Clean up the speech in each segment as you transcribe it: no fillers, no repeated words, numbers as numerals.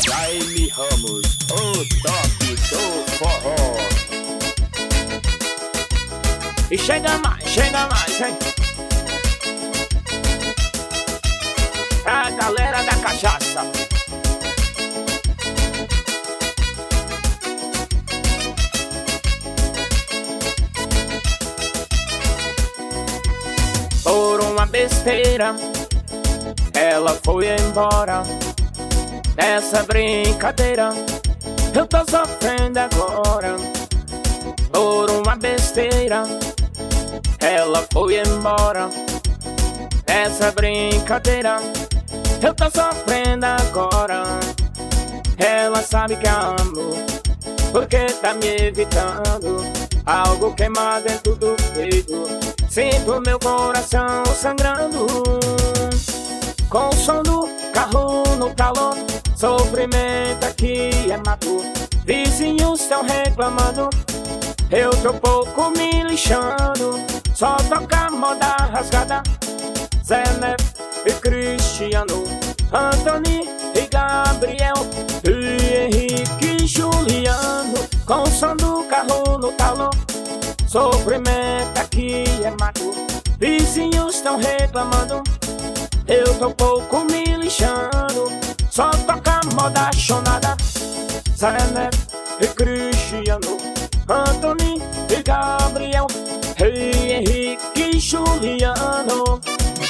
Jaime Ramos, o top do forró. E chega mais, hein? A galera da cachaça. Por uma besteira, ela foi embora. Nessa brincadeira, eu tô sofrendo agora. Por uma besteira, ela foi embora. Nessa brincadeira, eu tô sofrendo agora. Ela sabe que amo, porque tá me evitando. Algo queima dentro do peito, sinto meu coração sangrando. Com o som do carro no calor, sofrimento aqui é mato. Vizinhos estão reclamando, eu tô pouco me lixando. Só toca moda rasgada, Zé Neto e Cristiano, Antony e Gabriel, e Henrique e Juliano. Com o som do carro no calor, sofrimento aqui é mato. Vizinhos estão reclamando, eu tô pouco me lixando. Só toca moda chonada, Zé Neto e Cristiano, Antony e Gabriel, e Henrique e Juliano.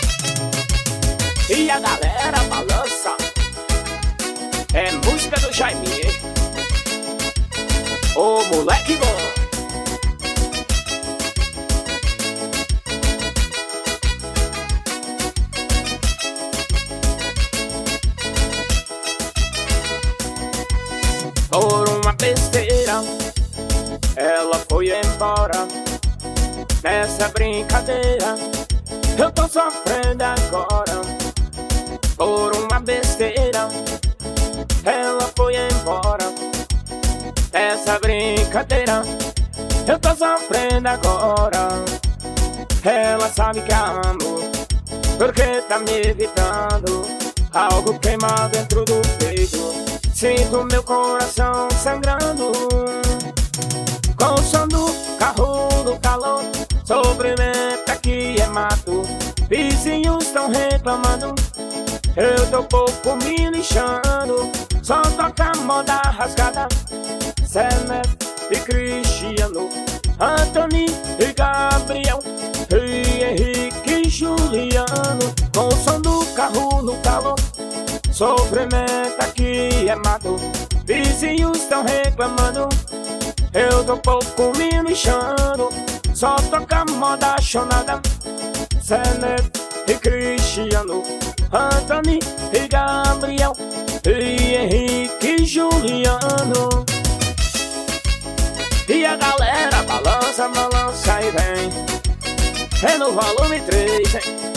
E a galera balança, é música do Jaime, ô moleque bom. Por uma besteira, ela foi embora. Nessa brincadeira, eu tô sofrendo agora. Por uma besteira, ela foi embora. Nessa brincadeira, eu tô sofrendo agora. Ela sabe que amo, porque tá me evitando. Algo queima dentro do peito, sinto meu coração sangrando. Com o som do carro no calor, sofrimento aqui é mato. Vizinhos estão reclamando, eu tô pouco me lixando. Só toca moda rasgada, Zé Neto e Cristiano, Antony e Gabriel, e Henrique e Juliano. Com o som do carro no calor, sofrimento aqui é mato. Vizinhos estão reclamando, eu tô pouco me lixando. Só toca moda chonada, Zé Neto e Cristiano, Antony e Gabriel, e Henrique e Juliano. E a galera balança, balança e vem, é no volume 3, hein?